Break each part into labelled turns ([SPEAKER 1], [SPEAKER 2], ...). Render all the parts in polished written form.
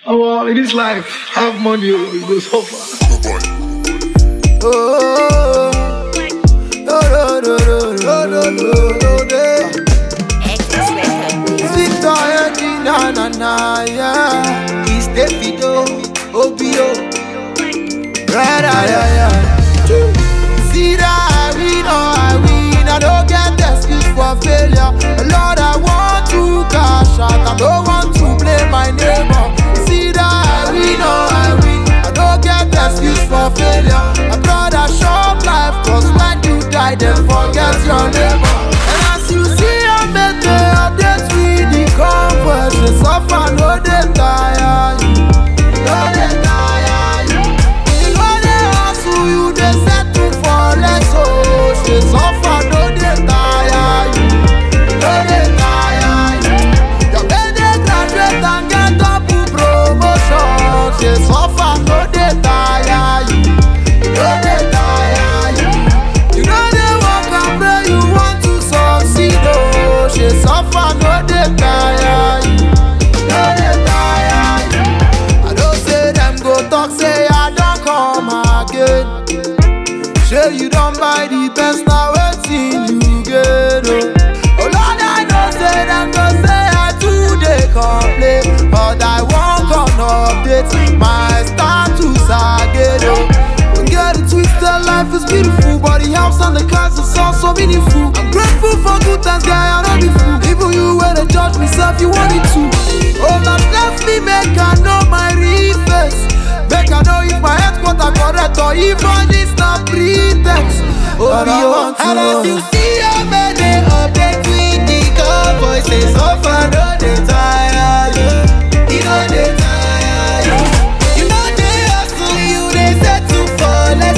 [SPEAKER 1] Oh, in this life, have money, you go suffer.
[SPEAKER 2] Oh, no, no, no, no, no, no, no, no. Victor Eddie, na na na, yeah. He's Davido, Obio, right, yeah. See that I win, I don't get excuse for failure. Lord, I want to cash out, I don't want to blame my neighbor. See that I win, I don't get excuse for failure. My brother short life, cause when you die, then forget your neighbor. And as you see, I made the updates with the comfort. They suffer, no they tire you, no they tire you. You know they hustle you, they settle for less. Oh, they suffer, no they tire you, no they tire you. Your baby graduate and get double promotion. They suffer, no they tire you, no they tire you. You know they work and pray, you want to succeed. Oh, they suffer, no they tire you, no they tire you. I don't say them go talk, say I don't come again. Sure you don't buy the best, now waiting you get. Oh Lord, I don't say them go say I do they complain, but I won't come update my status again. Don't get it twisted, life is beautiful, but the house and the cars is also meaningful. I'm grateful for good times, guy, I don't be fool. Even you when they judge myself, you want it too. Oh Lord, bless me, make I know my real face. Make I know if my headquarter correct or if all this not pretext. Oh, you and as you see, I made it update with the car voices. So far, no they tire you, you know they tire you. You know they hustle you, they settle for less.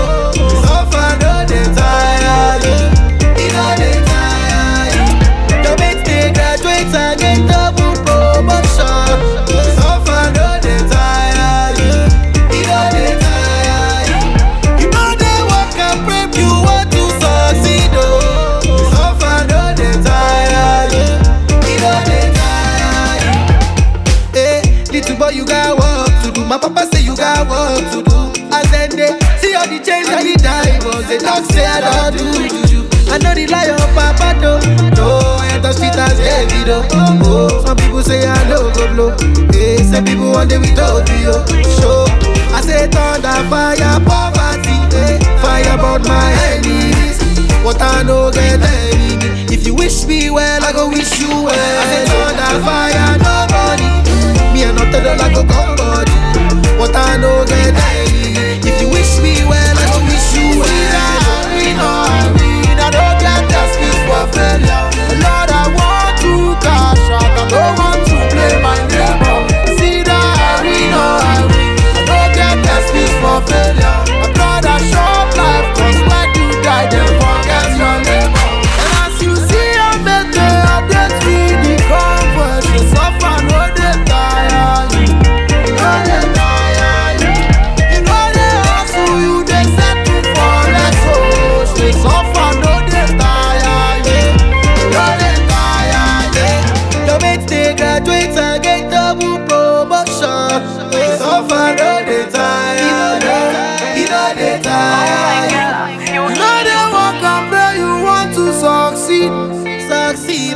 [SPEAKER 2] So far, no they tire you, you know they tire you. Your mates they graduate and get double promotion. So far, no they tire you, you know they tire you. You know they work and pray, you want to succeed. Oh, so far, no they tire you, you know they tire you. Hey, little boy, you got work to do. My papa say you got work to do. As then they see all the change and the diamonds, they talk say I don't do juju. I know the lie of papa though. No, I enter street as heavy though. Oh, some people say I know go blow. Hey, some people one day we told you. Show, I say thunder, fire, poverty. Hey, fire about my enemies. What I know get enemy. If you wish me well, I go wish you well. I say thunder, fire, nobody. Me and not tell I go come body. What I know get enemy. If you wish me well, I go wish you well. I don't get excuse for failure. Lord, I want to cash out, I don't want to blame my neighbor. See that I win, I don't get excuse for failure. My brother short life, cause when you die, then forget your neighbor. And as you see, I made the updates with the comfort. They suffer, no they tire you, no they tire you. You know they hustle you, they settle for less. Oh, they suffer, no they tire you, no they tire you. Your mates they graduate and get double promotion. They suffer, no they tire you, know they tire you. You know they work and pray, you want to succeed, succeed.